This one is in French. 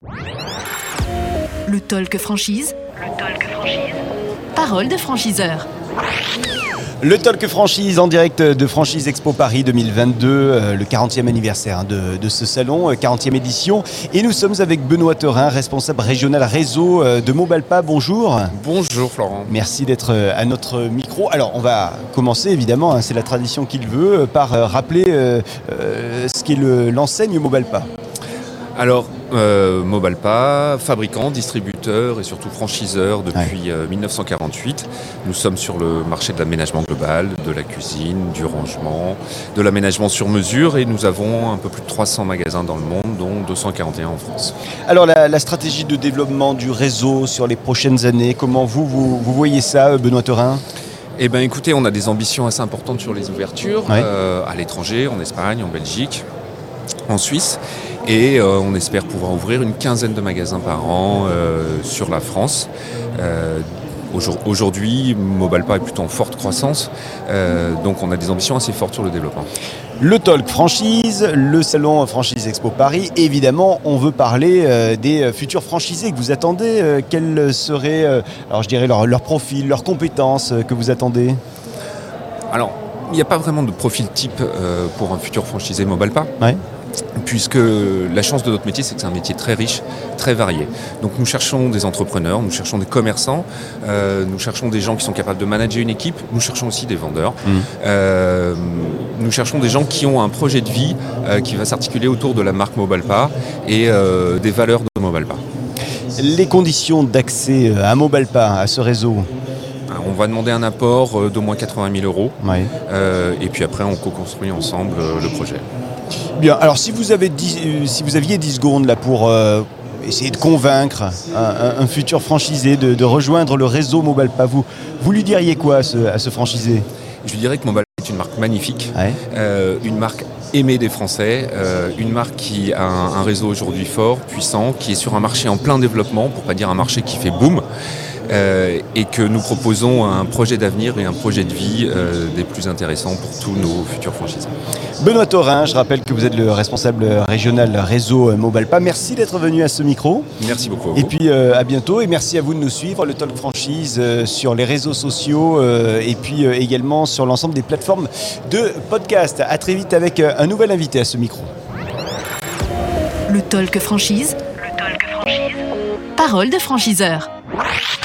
Le talk franchise. Parole de franchiseur. Le Talk Franchise en direct de Franchise Expo Paris 2022, le 40e anniversaire de ce salon, 40e édition. Et nous sommes avec Benoît Teurin, responsable régional réseau de Mobalpa. Bonjour. Bonjour Florent. Merci d'être à notre micro. Alors on va commencer évidemment, c'est la tradition qu'il veut, par rappeler ce qu'est l'enseigne Mobalpa. Alors, Mobalpa, fabricant, distributeur et surtout franchiseur depuis 1948. Nous sommes sur le marché de l'aménagement global, de la cuisine, du rangement, de l'aménagement sur mesure et nous avons un peu plus de 300 magasins dans le monde, dont 241 en France. Alors la stratégie de développement du réseau sur les prochaines années, comment vous voyez ça, Benoît Teurin ? Eh bien écoutez, on a des ambitions assez importantes sur les ouvertures, Ouais. à l'étranger, en Espagne, en Belgique, en Suisse. Et on espère pouvoir ouvrir une quinzaine de magasins par an sur la France. Aujourd'hui, Mobalpa est plutôt en forte croissance, donc on a des ambitions assez fortes sur le développement. Le Talk Franchise, le salon Franchise Expo Paris. Évidemment, on veut parler des futurs franchisés que vous attendez. Quels seraient, alors je dirais, leur profil, leurs compétences que vous attendez ? Alors, il n'y a pas vraiment de profil type pour un futur franchisé Mobalpa. Ouais. Puisque la chance de notre métier, c'est que c'est un métier très riche, très varié. Donc nous cherchons des entrepreneurs, nous cherchons des commerçants, nous cherchons des gens qui sont capables de manager une équipe, nous cherchons aussi des vendeurs. Nous cherchons des gens qui ont un projet de vie qui va s'articuler autour de la marque Mobalpa et des valeurs de Mobalpa. Les conditions d'accès à Mobalpa, à ce réseau ? On va demander un apport d'au moins 80 000 euros Ouais. et puis après on co-construit ensemble le projet. Bien, alors si vous aviez 10 secondes là pour essayer de convaincre un futur franchisé de rejoindre le réseau Mobalpa, vous lui diriez quoi à ce franchisé ? Je lui dirais que Mobalpa est une marque magnifique, Ouais. une marque aimée des Français, une marque qui a un réseau aujourd'hui fort, puissant, qui est sur un marché en plein développement, pour pas dire un marché qui fait boom, et que nous proposons un projet d'avenir et un projet de vie des plus intéressants pour tous nos futurs franchisés. Benoît Teurin, je rappelle que vous êtes le responsable régional réseau Mobalpa. Merci d'être venu à ce micro. Merci beaucoup à vous. Et puis à bientôt et merci à vous de nous suivre, le Talk Franchise sur les réseaux sociaux et puis également sur l'ensemble des plateformes de podcast. À très vite avec un nouvel invité à ce micro. Le talk franchise. Parole de franchiseur.